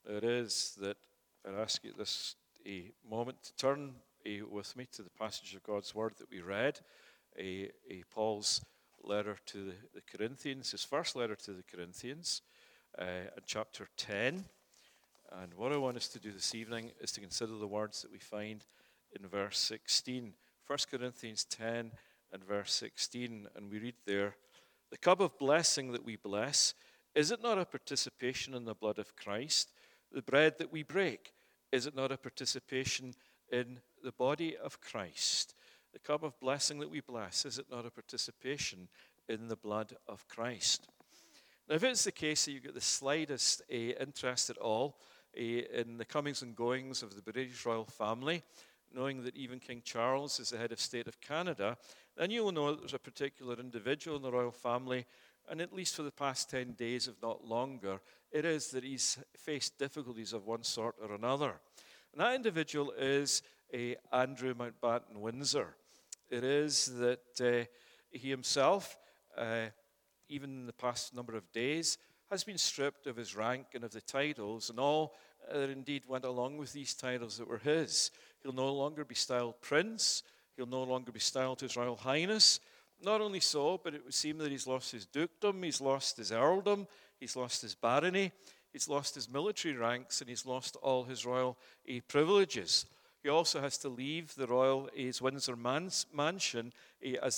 It is that I ask you this a moment to turn with me to the passage of God's Word that we read, Paul's letter to the Corinthians, his first letter to the Corinthians, in chapter 10. And what I want us to do this evening is to consider the words that we find in verse 16. 1 Corinthians 10 and verse 16, and we read there, "The cup of blessing that we bless, is it not a participation in the blood of Christ? The bread that we break, is it not a participation in the body of Christ? The cup of blessing that we bless, is it not a participation in the blood of Christ?" Now, if it's the case that you get the slightest interest at all in the comings and goings of the British royal family, knowing that even King Charles is the head of state of Canada, then you will know that there's a particular individual in the royal family, and at least for the past 10 days, if not longer, it is that he's faced difficulties of one sort or another. And that individual is Andrew Mountbatten Windsor. It is that he himself, even in the past number of days, has been stripped of his rank and of the titles and all that indeed went along with these titles that were his. He'll no longer be styled Prince. He'll no longer be styled His Royal Highness. Not only so, but it would seem that he's lost his dukedom, he's lost his earldom, he's lost his barony, he's lost his military ranks, and he's lost all his royal privileges. He also has to leave the royal Windsor mansion as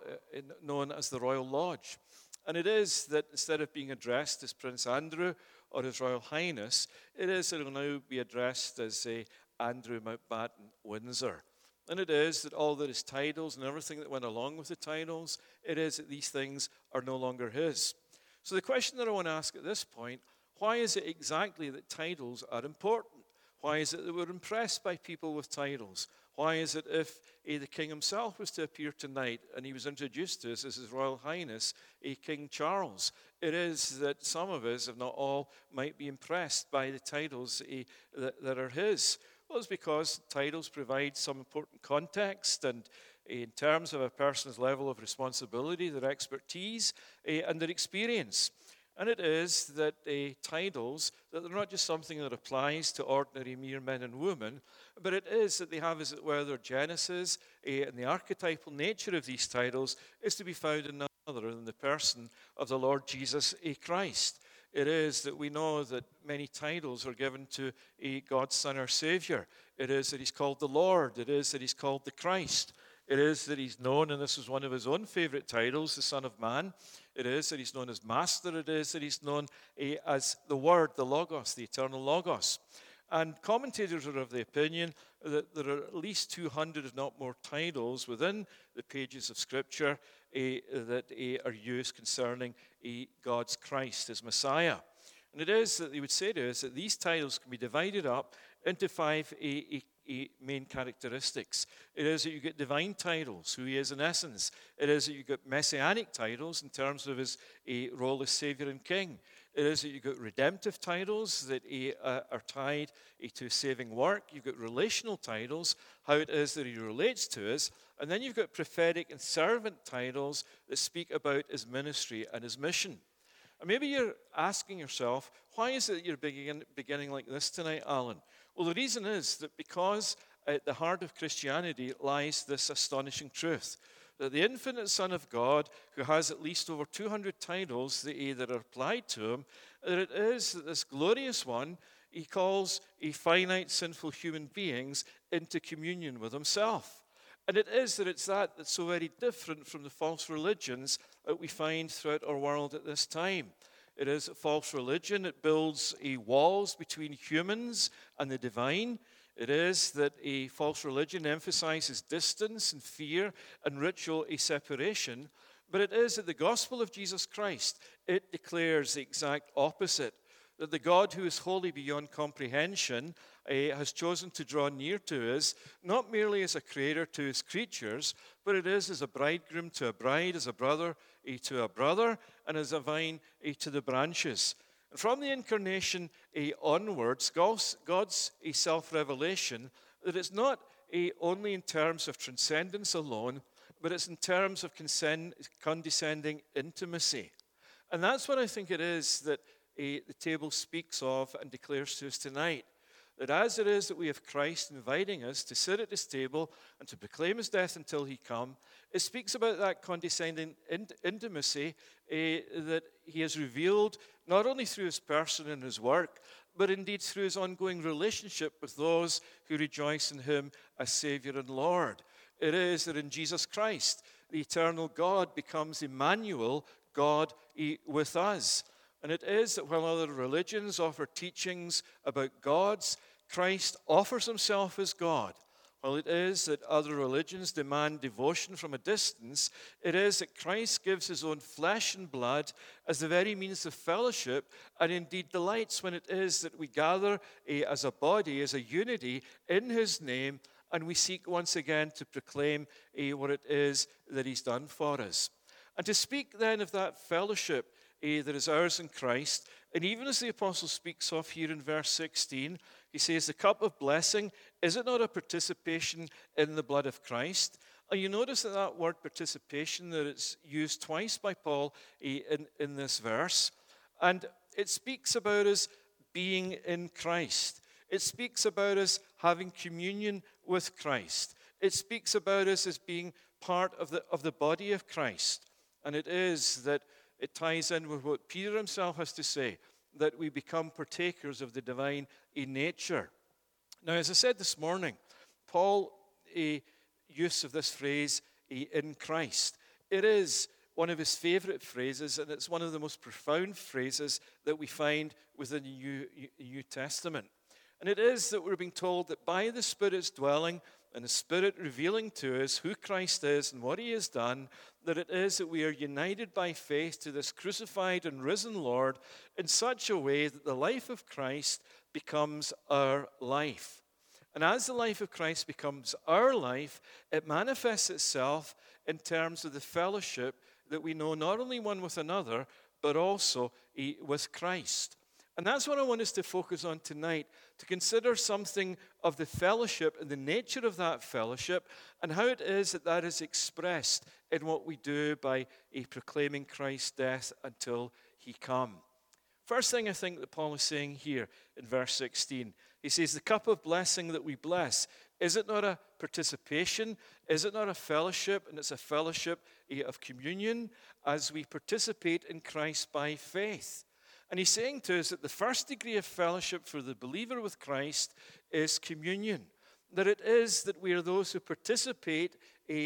known as the Royal Lodge. And it is that instead of being addressed as Prince Andrew or His Royal Highness, it is that it will now be addressed as Andrew Mountbatten Windsor. And it is that all that his titles and everything that went along with the titles, it is that these things are no longer his. So the question that I want to ask at this point, why is it exactly that titles are important? Why is it that we're impressed by people with titles? Why is it if the king himself was to appear tonight and he was introduced to us as His Royal Highness, King Charles, it is that some of us, if not all, might be impressed by the titles that are his? Well, it's because titles provide some important context and in terms of a person's level of responsibility, their expertise, and their experience. And it is that titles, that they're not just something that applies to ordinary mere men and women, but it is that they have, as it were, their genesis, and the archetypal nature of these titles is to be found in none other than the person of the Lord Jesus Christ. It is that we know that many titles are given to God's Son, our Savior. It is that He's called the Lord. It is that He's called the Christ. It is that He's known, and this is one of His own favorite titles, the Son of Man. It is that He's known as Master. It is that He's known as the Word, the Logos, the eternal Logos. And commentators are of the opinion that there are at least 200, if not more, titles within the pages of Scripture that are used concerning God's Christ, His Messiah. And it is that they would say to us that these titles can be divided up into five main characteristics. It is that you get divine titles, who He is in essence. It is that you get messianic titles in terms of His role as Savior and King. It is that you get redemptive titles that are tied to saving work. You've got relational titles, how it is that He relates to us. And then you've got prophetic and servant titles that speak about His ministry and His mission. And maybe you're asking yourself, why is it that you're beginning like this tonight, Alan? Well, the reason is that because at the heart of Christianity lies this astonishing truth, that the infinite Son of God, who has at least over 200 titles that are applied to Him, that it is that this glorious one, He calls finite sinful human beings into communion with Himself. And it is that it's that's so very different from the false religions that we find throughout our world at this time. It is a false religion. It builds walls between humans and the divine. It is that a false religion emphasizes distance and fear and ritual separation. But it is that the gospel of Jesus Christ, it declares the exact opposite. That the God who is holy beyond comprehension has chosen to draw near to us, not merely as a creator to His creatures, but it is as a bridegroom to a bride, as a brother to a brother, and as a vine to the branches. And from the incarnation onwards, God's self-revelation, that it's not only in terms of transcendence alone, but it's in terms of condescending intimacy. And that's what I think it is that the table speaks of and declares to us tonight. That as it is that we have Christ inviting us to sit at his table and to proclaim his death until he come, it speaks about that condescending intimacy that he has revealed not only through his person and his work, but indeed through his ongoing relationship with those who rejoice in him as Savior and Lord. It is that in Jesus Christ, the eternal God becomes Emmanuel, God with us. And it is that while other religions offer teachings about gods, Christ offers himself as God. While it is that other religions demand devotion from a distance, it is that Christ gives his own flesh and blood as the very means of fellowship, and indeed delights when it is that we gather as a body, as a unity in his name, and we seek once again to proclaim what it is that he's done for us. And to speak then of that fellowship that is ours in Christ, and even as the apostle speaks of here in verse 16, he says, the cup of blessing, is it not a participation in the blood of Christ? And you notice that word participation, that it's used twice by Paul in this verse, and it speaks about us being in Christ. It speaks about us having communion with Christ. It speaks about us as being part of the body of Christ. And it is that it ties in with what Peter himself has to say, that we become partakers of the divine nature. Now, as I said this morning, Paul's use of this phrase, in Christ, it is one of his favorite phrases, and it's one of the most profound phrases that we find within the New Testament. And it is that we're being told that by the Spirit's dwelling and the Spirit revealing to us who Christ is and what he has done, that it is that we are united by faith to this crucified and risen Lord in such a way that the life of Christ becomes our life. And as the life of Christ becomes our life, it manifests itself in terms of the fellowship that we know not only one with another, but also with Christ. And that's what I want us to focus on tonight, to consider something of the fellowship and the nature of that fellowship and how it is that that is expressed in what we do by proclaiming Christ's death until he come. First thing I think that Paul is saying here in verse 16, he says, the cup of blessing that we bless, is it not a participation? Is it not a fellowship? And it's a fellowship of communion as we participate in Christ by faith. And he's saying to us that the first degree of fellowship for the believer with Christ is communion. That it is that we are those who participate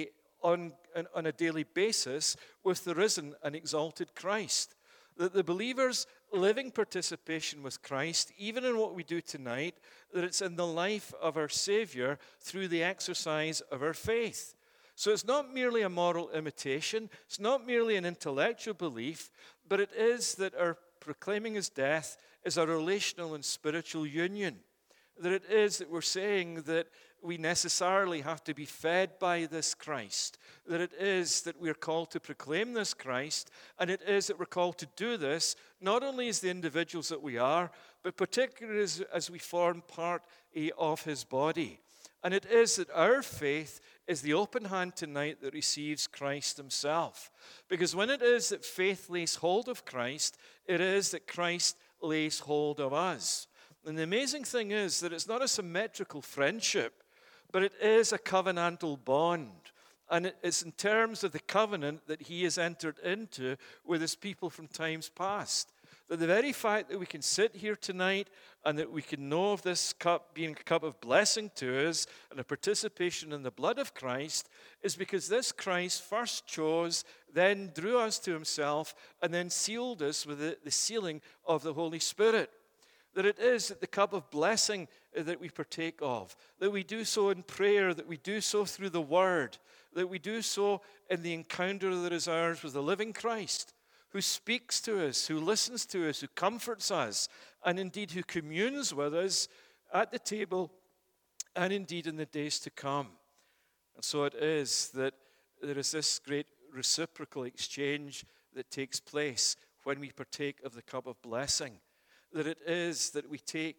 on a daily basis with the risen and exalted Christ. That the believer's living participation with Christ, even in what we do tonight, that it's in the life of our Savior through the exercise of our faith. So it's not merely a moral imitation, it's not merely an intellectual belief, but it is that our proclaiming his death is a relational and spiritual union. That it is that we're saying that we necessarily have to be fed by this Christ. That it is that we're called to proclaim this Christ, and it is that we're called to do this not only as the individuals that we are, but particularly as we form part of his body. And it is that our faith is the open hand tonight that receives Christ himself. Because when it is that faith lays hold of Christ, it is that Christ lays hold of us. And the amazing thing is that it's not a symmetrical friendship, but it is a covenantal bond. And it's in terms of the covenant that he has entered into with his people from times past. That the very fact that we can sit here tonight and that we can know of this cup being a cup of blessing to us and a participation in the blood of Christ is because this Christ first chose, then drew us to himself, and then sealed us with the sealing of the Holy Spirit. That it is that the cup of blessing that we partake of, that we do so in prayer, that we do so through the Word, that we do so in the encounter that is ours with the living Christ, who speaks to us, who listens to us, who comforts us, and indeed who communes with us at the table and indeed in the days to come. And so it is that there is this great reciprocal exchange that takes place when we partake of the cup of blessing. That it is that we take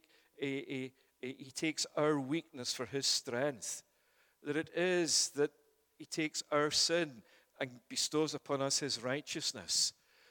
he takes our weakness for his strength. That it is that he takes our sin and bestows upon us his righteousness.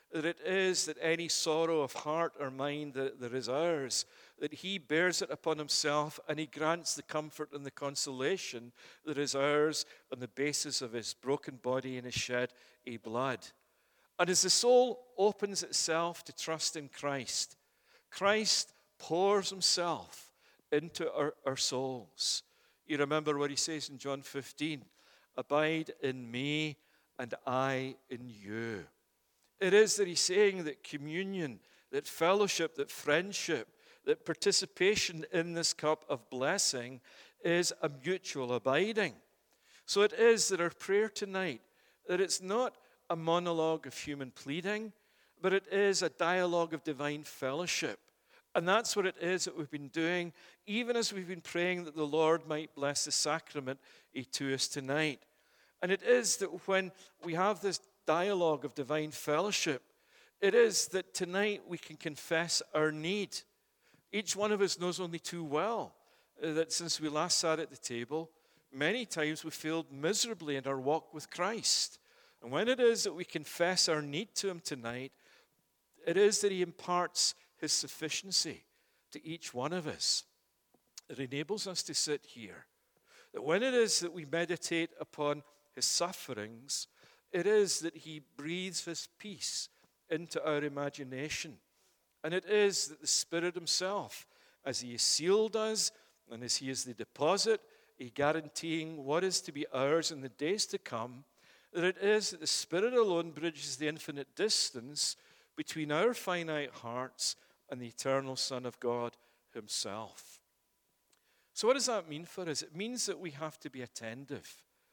that it is that any sorrow of heart or mind that is ours, that he bears it upon himself and he grants the comfort and the consolation that is ours on the basis of his broken body and his shed blood. And as the soul opens itself to trust in Christ, Christ pours himself into our souls. You remember what he says in John 15, abide in me and I in you. It is that he's saying that communion, that fellowship, that friendship, that participation in this cup of blessing is a mutual abiding. So it is that our prayer tonight, that it's not a monologue of human pleading, but it is a dialogue of divine fellowship. And that's what it is that we've been doing, even as we've been praying that the Lord might bless the sacrament to us tonight. And it is that when we have this dialogue of divine fellowship, it is that tonight we can confess our need. Each one of us knows only too well that since we last sat at the table, many times we failed miserably in our walk with Christ. And when it is that we confess our need to him tonight, it is that he imparts his sufficiency to each one of us. It enables us to sit here. That when it is that we meditate upon his sufferings, it is that he breathes his peace into our imagination. And it is that the Spirit himself, as he has sealed us and as he is the deposit, he guaranteeing what is to be ours in the days to come, that it is that the Spirit alone bridges the infinite distance between our finite hearts and the eternal Son of God himself. So what does that mean for us? It means that we have to be attentive.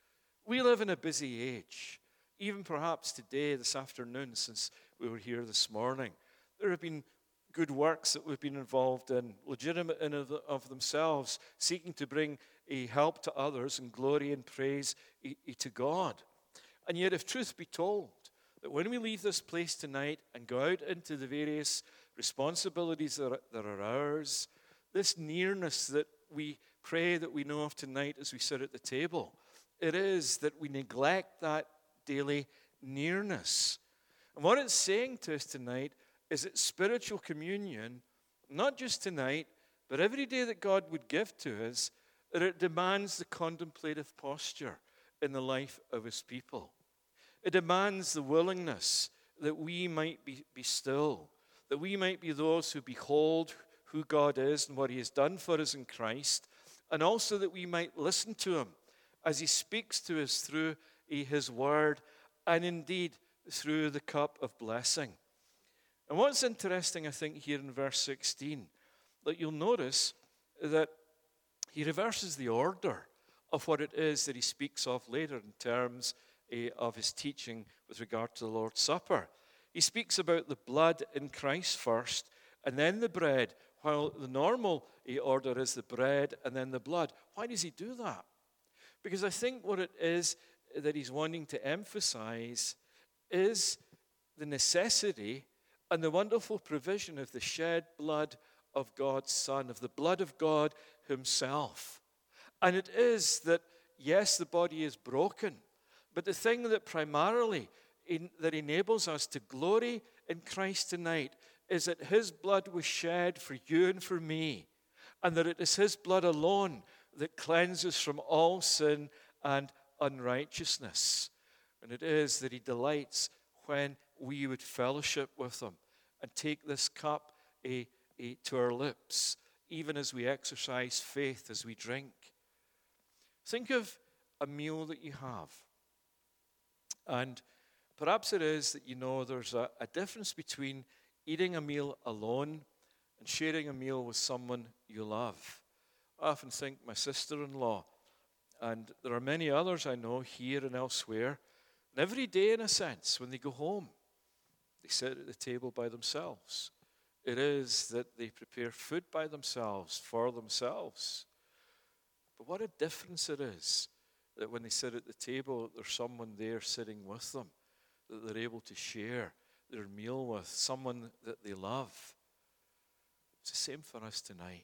We live in a busy age. Even perhaps today, this afternoon, since we were here this morning, there have been good works that we've been involved in, legitimate in of themselves, seeking to bring a help to others and glory and praise to God. And yet, if truth be told, that when we leave this place tonight and go out into the various responsibilities that are ours, this nearness that we pray that we know of tonight as we sit at the table, it is that we neglect that daily nearness. And what it's saying to us tonight is that spiritual communion, not just tonight, but every day that God would give to us, that it demands the contemplative posture in the life of his people. It demands the willingness that we might be still, that we might be those who behold who God is and what he has done for us in Christ, and also that we might listen to him as he speaks to us through his word and indeed through the cup of blessing. And what's interesting, I think, here in verse 16, that you'll notice that he reverses the order of what it is that he speaks of later in terms of his teaching with regard to the Lord's Supper. He speaks about the blood in Christ first, and then the bread, while the normal order is the bread and then the blood. Why does he do that? Because I think what it is that he's wanting to emphasize is the necessity and the wonderful provision of the shed blood of God's Son, of the blood of God himself. And it is that, yes, the body is broken, but the thing that primarily that enables us to glory in Christ tonight is that his blood was shed for you and for me, and that it is his blood alone that cleanses from all sin and unrighteousness. And it is that he delights when we would fellowship with him and take this cup to our lips, even as we exercise faith as we drink. Think of a meal that you have. And perhaps it is that you know there's a difference between eating a meal alone and sharing a meal with someone you love. I often think my sister-in-law, and there are many others I know here and elsewhere, and every day in a sense, when they go home, they sit at the table by themselves. It is that they prepare food by themselves, for themselves. But what a difference it is that when they sit at the table, there's someone there sitting with them, that they're able to share their meal with, someone that they love. It's the same for us tonight.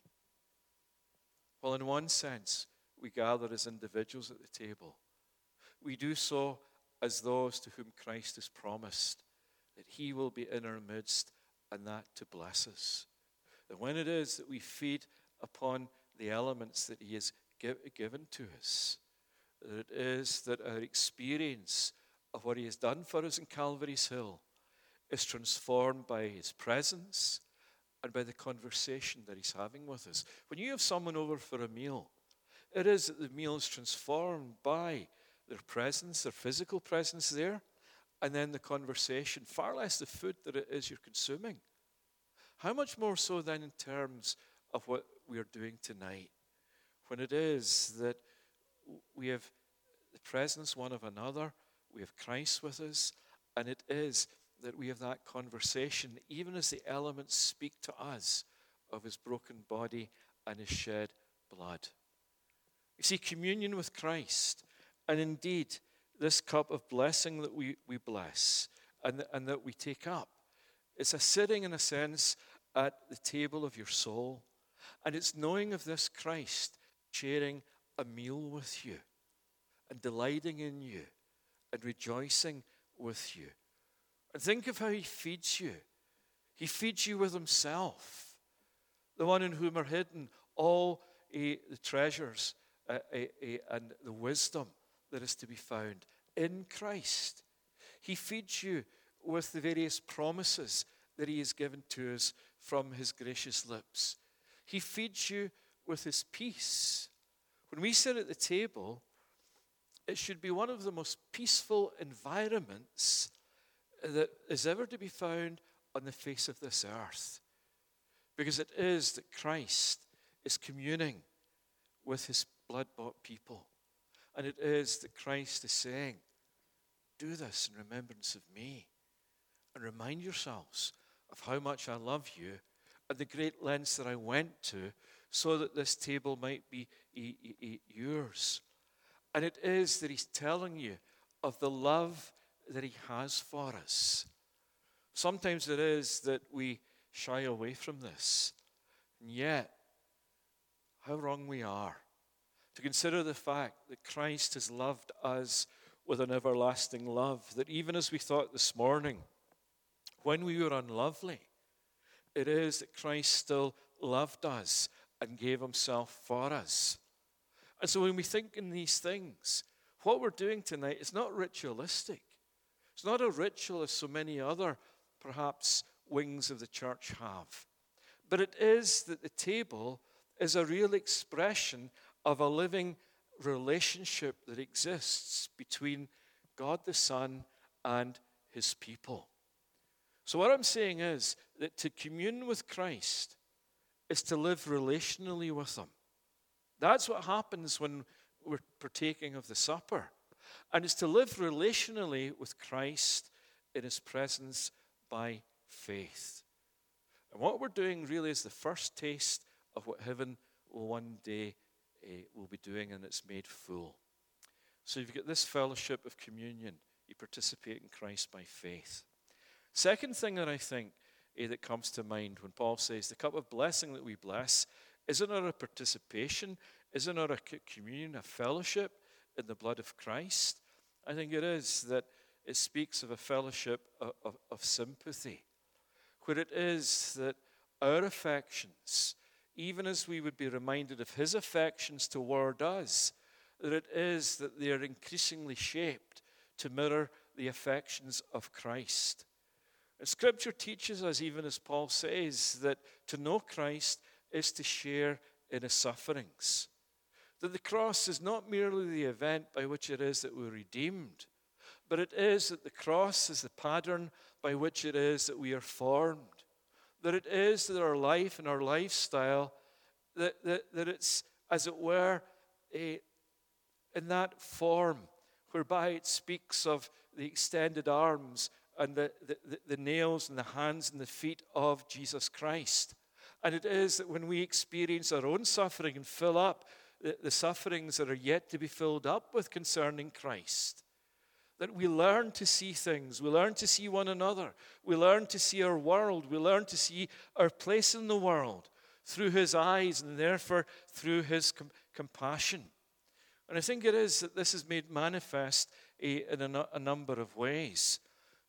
Well, in one sense, we gather as individuals at the table. We do so as those to whom Christ has promised that he will be in our midst, and that to bless us. That when it is that we feed upon the elements that he has given to us, that it is that our experience of what he has done for us in Calvary's Hill is transformed by his presence and by the conversation that he's having with us. When you have someone over for a meal, it is that the meal is transformed by their presence, their physical presence there, and then the conversation, far less the food that it is you're consuming. How much more so then in terms of what we are doing tonight, when it is that we have the presence one of another, we have Christ with us, and it is that we have that conversation, even as the elements speak to us of his broken body and his shed blood. You see, communion with Christ, and indeed this cup of blessing that we bless and that we take up, it's a sitting, in a sense, at the table of your soul. And it's knowing of this Christ, sharing a meal with you and delighting in you and rejoicing with you. And think of how he feeds you. He feeds you with himself, the one in whom are hidden all the treasures and the wisdom that is to be found in Christ. He feeds you with the various promises that he has given to us from his gracious lips. He feeds you with his peace. When we sit at the table, it should be one of the most peaceful environments that is ever to be found on the face of this earth. Because it is that Christ is communing with his blood-bought people. And it is that Christ is saying, do this in remembrance of me. And remind yourselves of how much I love you and the great lengths that I went to so that this table might be yours. And it is that he's telling you of the love that he has for us. Sometimes it is that we shy away from this. And yet, how wrong we are to consider the fact that Christ has loved us with an everlasting love. That even as we thought this morning, when we were unlovely, it is that Christ still loved us and gave himself for us. And so when we think in these things, what we're doing tonight is not ritualistic. It's not a ritual as so many other, perhaps, wings of the church have. But it is that the table is a real expression of a living relationship that exists between God the Son and his people. So what I'm saying is that to commune with Christ is to live relationally with him. That's what happens when we're partaking of the supper. And it's to live relationally with Christ in his presence by faith. And what we're doing really is the first taste of what heaven will one day will be doing, and it's made full. So you've got this fellowship of communion. You participate in Christ by faith. Second thing that I think that comes to mind when Paul says the cup of blessing that we bless, is it not a participation? Is it not a communion, a fellowship in the blood of Christ? I think it is that it speaks of a fellowship of sympathy, where it is that our affections, even as we would be reminded of his affections toward us, that it is that they are increasingly shaped to mirror the affections of Christ. And Scripture teaches us, even as Paul says, that to know Christ is to share in his sufferings. That the cross is not merely the event by which it is that we're redeemed, but it is that the cross is the pattern by which it is that we are formed. That it is that our life and our lifestyle, that it's, as it were, in that form whereby it speaks of the extended arms and the nails and the hands and the feet of Jesus Christ. And it is that when we experience our own suffering and fill up the sufferings that are yet to be filled up with concerning Christ, that we learn to see things, we learn to see one another, we learn to see our world, we learn to see our place in the world through his eyes and therefore through his compassion. And I think it is that this is made manifest in a number of ways.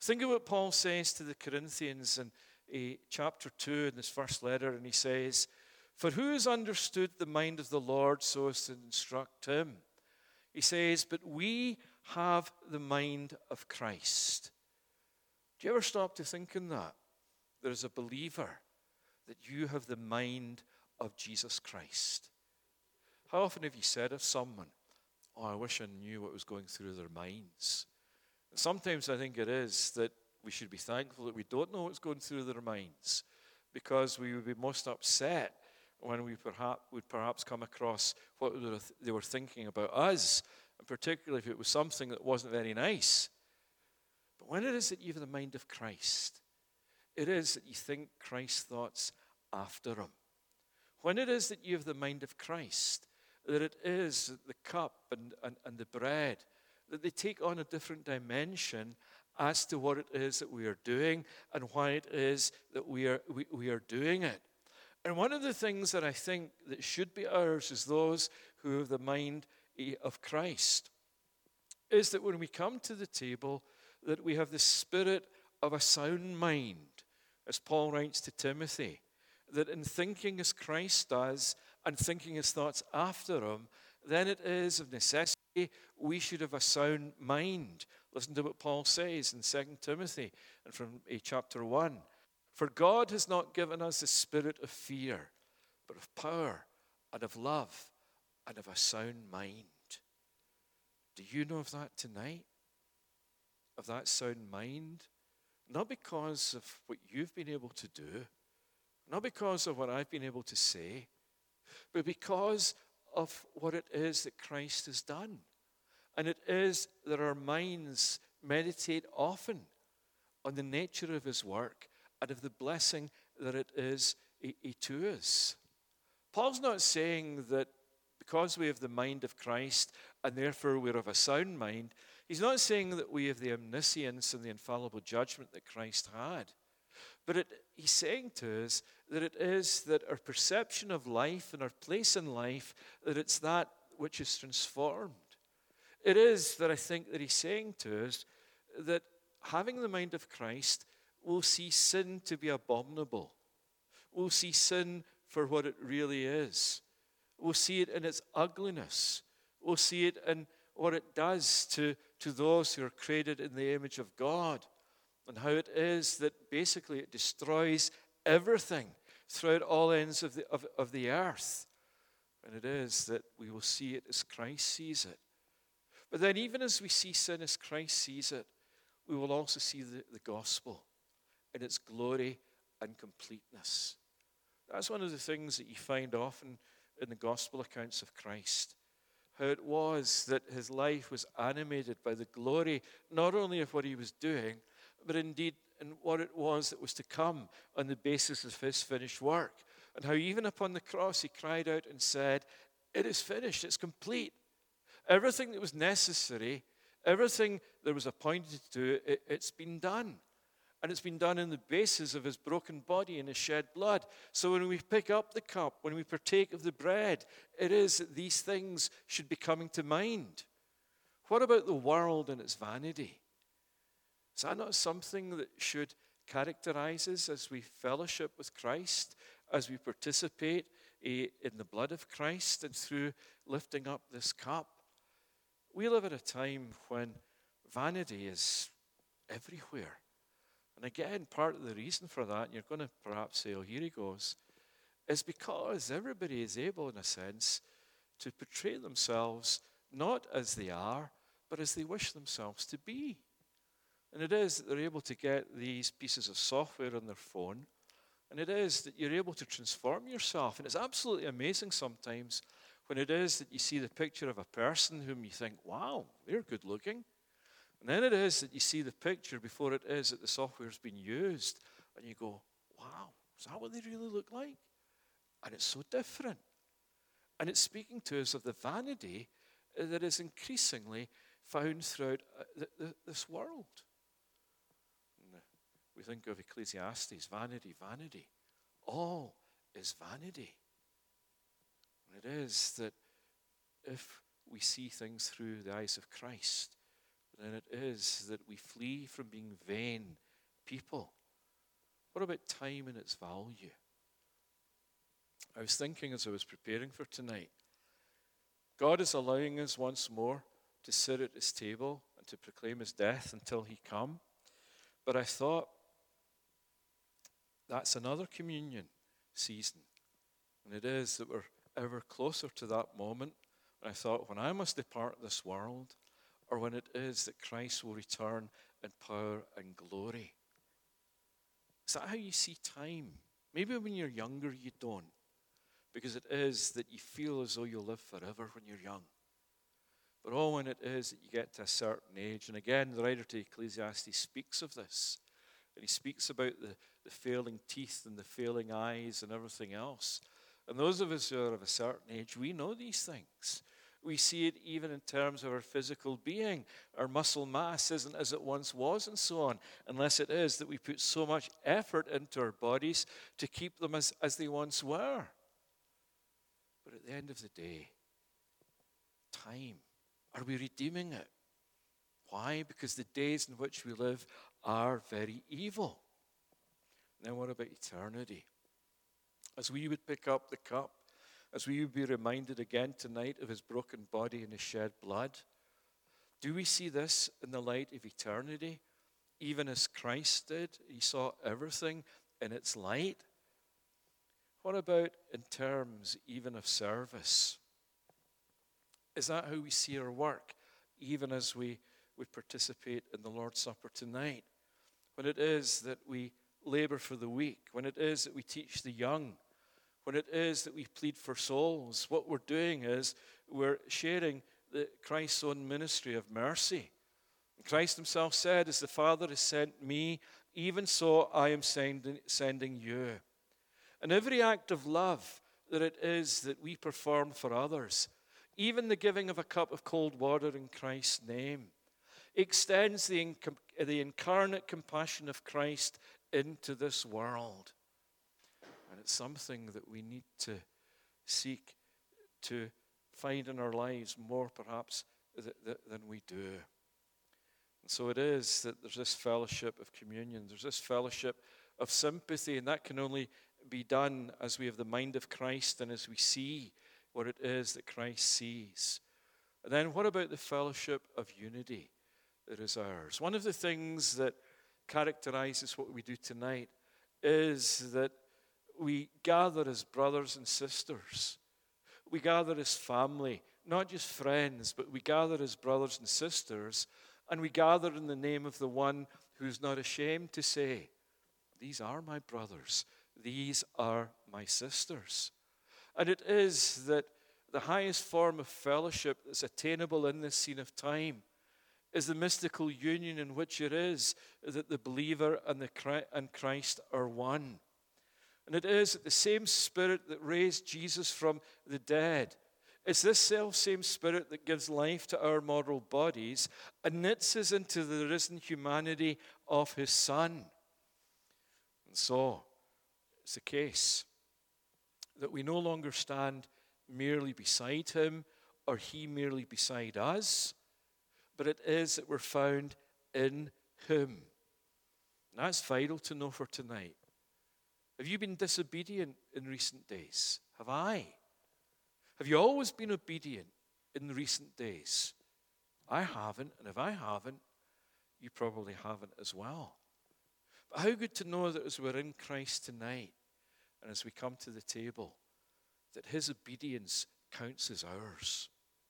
Think of what Paul says to the Corinthians in chapter 2 in his first letter, and he says, "For who has understood the mind of the Lord so as to instruct him?" He says, "But we have the mind of Christ." Do you ever stop to think in that? There is a believer that you have the mind of Jesus Christ. How often have you said of someone, "Oh, I wish I knew what was going through their minds"? And sometimes I think it is that we should be thankful that we don't know what's going through their minds, because we would be most upset when we would perhaps come across what they were thinking about us, and particularly if it was something that wasn't very nice. But when it is that you have the mind of Christ, it is that you think Christ's thoughts after him. When it is that you have the mind of Christ, that it is the cup and the bread, that they take on a different dimension as to what it is that we are doing and why it is that we are doing it. And one of the things that I think that should be ours as those who have the mind of Christ is that when we come to the table, that we have the spirit of a sound mind, as Paul writes to Timothy, that in thinking as Christ does and thinking his thoughts after him, then it is of necessity we should have a sound mind. Listen to what Paul says in 2 Timothy and from chapter 1. "For God has not given us the spirit of fear, but of power and of love and of a sound mind." Do you know of that tonight? Of that sound mind? Not because of what you've been able to do, not because of what I've been able to say, but because of what it is that Christ has done. And it is that our minds meditate often on the nature of his work and of the blessing that it is to us. Paul's not saying that because we have the mind of Christ and therefore we're of a sound mind, he's not saying that we have the omniscience and the infallible judgment that Christ had. But he's saying to us that it is that our perception of life and our place in life, that it's that which is transformed. It is that I think that he's saying to us that having the mind of Christ will see sin to be abominable. We'll see sin for what it really is. We'll see it in its ugliness. We'll see it in what it does to those who are created in the image of God, and how it is that basically it destroys everything throughout all ends of the earth. And it is that we will see it as Christ sees it. But then even as we see sin as Christ sees it, we will also see the gospel in its glory and completeness. That's one of the things that you find often in the gospel accounts of Christ. How it was that his life was animated by the glory not only of what he was doing, but indeed in what it was that was to come on the basis of his finished work. And how even upon the cross he cried out and said, "It is finished, it's complete." Everything that was necessary, everything that was appointed to, it's been done. And it's been done on the basis of his broken body and his shed blood. So when we pick up the cup, when we partake of the bread, it is that these things should be coming to mind. What about the world and its vanity? Is that not something that should characterize us as we fellowship with Christ, as we participate in the blood of Christ and through lifting up this cup? We live at a time when vanity is everywhere. And again, part of the reason for that, and you're going to perhaps say, "Oh, here he goes," is because everybody is able, in a sense, to portray themselves not as they are, but as they wish themselves to be. And it is that they're able to get these pieces of software on their phone, and it is that you're able to transform yourself. And it's absolutely amazing sometimes when it is that you see the picture of a person whom you think, "Wow, they're good looking." And then it is that you see the picture before it is that the software's been used, and you go, "Wow, is that what they really look like?" And it's so different. And it's speaking to us of the vanity that is increasingly found throughout this world. And we think of Ecclesiastes, vanity, vanity. All is vanity. And it is that if we see things through the eyes of Christ, than it is that we flee from being vain people. What about time and its value? I was thinking as I was preparing for tonight, God is allowing us once more to sit at his table and to proclaim his death until he come. But I thought, that's another communion season. And it is that we're ever closer to that moment. And I thought, when I must depart this world, or when it is that Christ will return in power and glory. Is that how you see time? Maybe when you're younger you don't, because it is that you feel as though you'll live forever when you're young. But when it is that you get to a certain age, and again, the writer to Ecclesiastes speaks of this, and he speaks about the failing teeth and the failing eyes and everything else. And those of us who are of a certain age, we know these things. We see it even in terms of our physical being. Our muscle mass isn't as it once was and so on, unless it is that we put so much effort into our bodies to keep them as they once were. But at the end of the day, time, are we redeeming it? Why? Because the days in which we live are very evil. Now what about eternity? As we would pick up the cup, as we would be reminded again tonight of his broken body and his shed blood, do we see this in the light of eternity? Even as Christ did, he saw everything in its light. What about in terms even of service? Is that how we see our work, even as we participate in the Lord's Supper tonight? When it is that we labor for the weak, when it is that we teach the young, when it is that we plead for souls, what we're doing is we're sharing Christ's own ministry of mercy. Christ himself said, as the Father has sent me, even so I am sending you. And every act of love that it is that we perform for others, even the giving of a cup of cold water in Christ's name, extends the incarnate compassion of Christ into this world. And it's something that we need to seek to find in our lives more perhaps than we do. And so it is that there's this fellowship of communion, there's this fellowship of sympathy, and that can only be done as we have the mind of Christ and as we see what it is that Christ sees. And then what about the fellowship of unity that is ours? One of the things that characterizes what we do tonight is that we gather as brothers and sisters. We gather as family, not just friends, but we gather as brothers and sisters, and we gather in the name of the one who's not ashamed to say, these are my brothers, these are my sisters. And it is that the highest form of fellowship that's attainable in this scene of time is the mystical union in which it is that the believer and Christ are one. And it is that the same Spirit that raised Jesus from the dead, it's this same Spirit that gives life to our mortal bodies and knits us into the risen humanity of his Son. And so, it's the case that we no longer stand merely beside him or he merely beside us, but it is that we're found in him. And that's vital to know for tonight. Have you been disobedient in recent days? Have I? Have you always been obedient in the recent days? I haven't, and if I haven't, you probably haven't as well. But how good to know that as we're in Christ tonight, and as we come to the table, that his obedience counts as ours.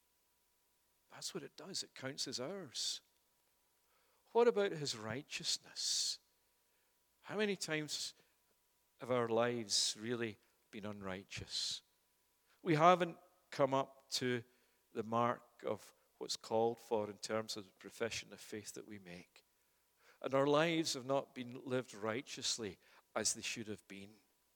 That's what it does. It counts as ours. What about his righteousness? How many times have our lives really been unrighteous? We haven't come up to the mark of what's called for in terms of the profession of faith that we make. And our lives have not been lived righteously as they should have been.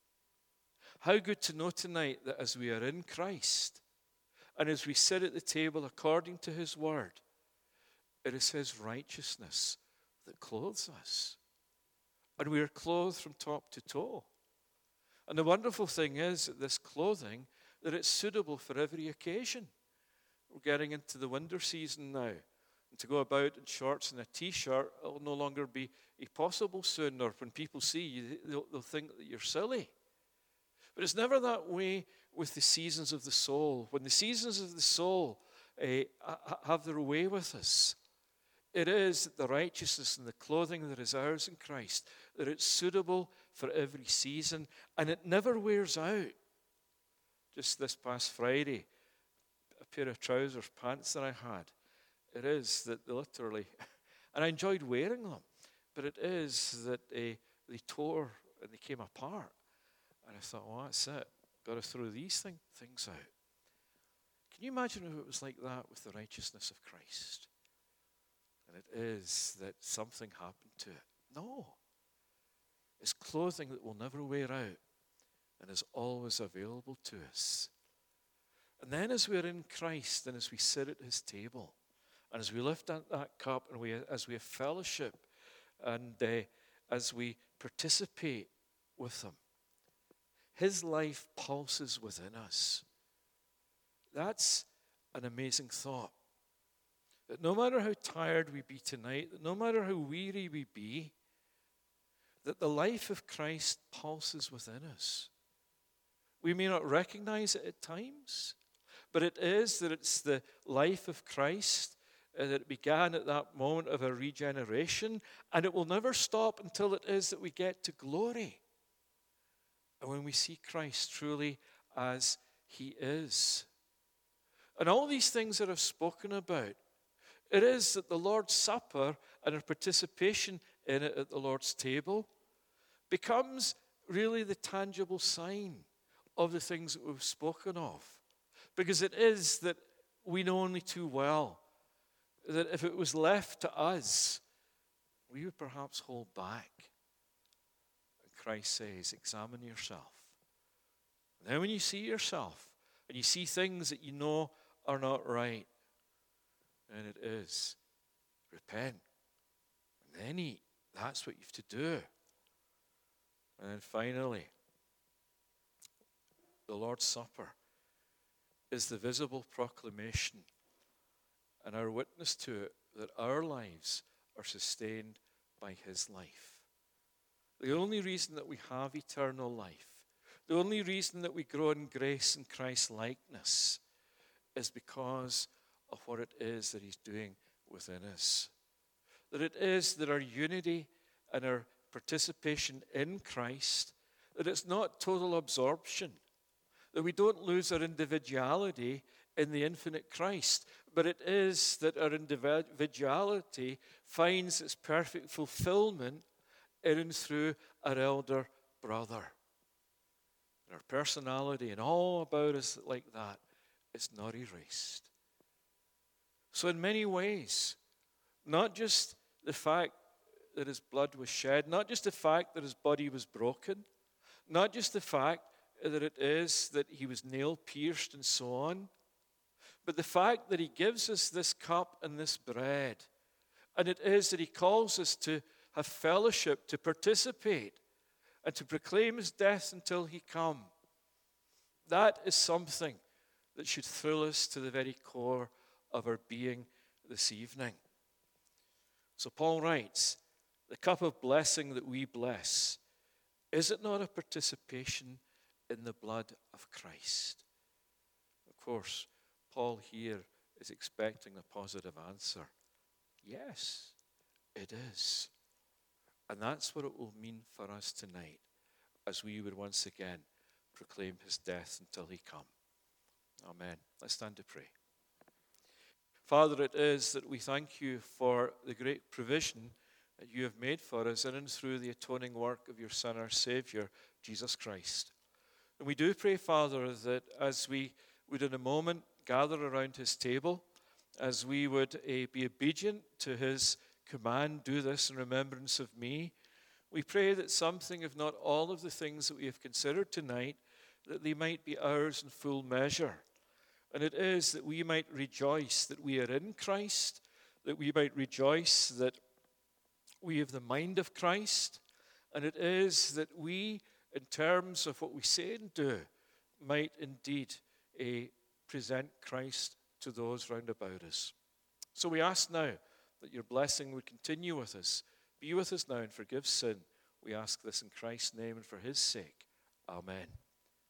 How good to know tonight that as we are in Christ and as we sit at the table according to his word, it is his righteousness that clothes us. And we are clothed from top to toe. And the wonderful thing is that this clothing, that it's suitable for every occasion. We're getting into the winter season now. To go about in shorts and a t-shirt, it'll no longer be possible soon, or when people see you, they'll think that you're silly. But it's never that way with the seasons of the soul. When the seasons of the soul have their way with us, it is the righteousness and the clothing that is ours in Christ, that it's suitable for every season, and it never wears out. Just this past Friday, a pair of trousers, pants that I had, it is that they literally, and I enjoyed wearing them, but it is that they tore and they came apart. And I thought, well, that's it. Got to throw these things out. Can you imagine if it was like that with the righteousness of Christ? And it is that something happened to it. No. It's clothing that will never wear out and is always available to us. And then as we're in Christ and as we sit at his table, and as we lift that cup and as we have fellowship and as we participate with him, his life pulses within us. That's an amazing thought. That no matter how tired we be tonight, that no matter how weary we be, that the life of Christ pulses within us. We may not recognize it at times, but it is that it's the life of Christ that it began at that moment of our regeneration, and it will never stop until it is that we get to glory. And when we see Christ truly as he is. And all these things that I've spoken about, it is that the Lord's Supper and our participation in it at the Lord's table becomes really the tangible sign of the things that we've spoken of. Because it is that we know only too well that if it was left to us, we would perhaps hold back. And Christ says, examine yourself. And then when you see yourself and you see things that you know are not right, then it is repent and then eat. That's what you have to do. And then finally, the Lord's Supper is the visible proclamation and our witness to it that our lives are sustained by his life. The only reason that we have eternal life, the only reason that we grow in grace and Christ's likeness is because of what it is that he's doing within us. That it is that our unity and our participation in Christ, that it's not total absorption, that we don't lose our individuality in the infinite Christ, but it is that our individuality finds its perfect fulfillment in and through our elder brother. And our personality and all about us like that is not erased. So in many ways, not just the fact that his blood was shed, not just the fact that his body was broken, not just the fact that it is that he was nail-pierced and so on, but the fact that he gives us this cup and this bread, and it is that he calls us to have fellowship, to participate, and to proclaim his death until he come. That is something that should thrill us to the very core of our being this evening. So Paul writes, the cup of blessing that we bless, is it not a participation in the blood of Christ? Of course, Paul here is expecting a positive answer. Yes, it is. And that's what it will mean for us tonight as we would once again proclaim his death until he come. Amen. Let's stand to pray. Father, it is that we thank you for the great provision that you have made for us in and through the atoning work of your Son, our Savior, Jesus Christ. And we do pray, Father, that as we would in a moment gather around his table, as we would be obedient to his command, do this in remembrance of me, we pray that something, if not all of the things that we have considered tonight, that they might be ours in full measure. And it is that we might rejoice that we are in Christ, that we might rejoice that we have the mind of Christ, and it is that we, in terms of what we say and do, might indeed present Christ to those round about us. So we ask now that your blessing would continue with us. Be with us now and forgive sin. We ask this in Christ's name and for his sake. Amen.